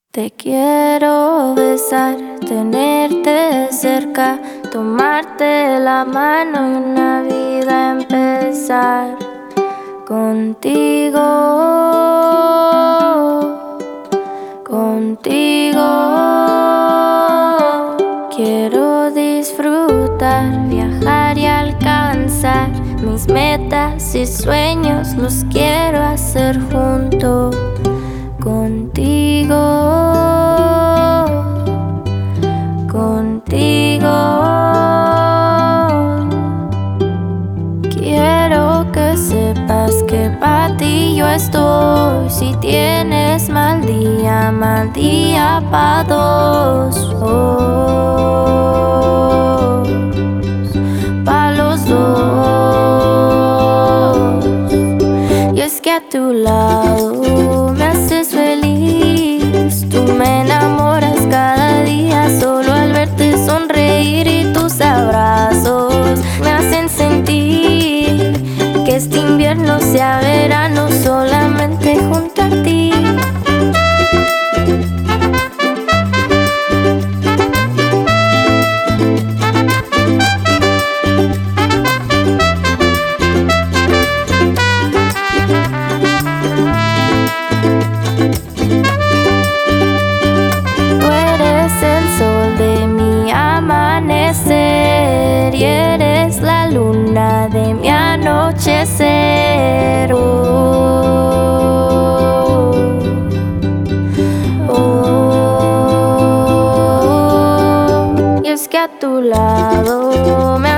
Te quiero besar, tenerte cerca, tomarte la mano y una vida empezar contigo, contigo. Quiero disfrutar, viajar y alcanzar mis metas y sueños, los quiero hacer junto contigo, contigo. Quiero que sepas que para ti yo estoy. Si tienes mal día pa' dos, pa' los dos. Y es que a tu lado me haces feliz, tú me enamoras cada día solo al verte sonreír, y tus abrazos me hacen sentir que este invierno sea verano solamente junto a ti. Y eres la luna de mi anochecer. Y es que a tu lado me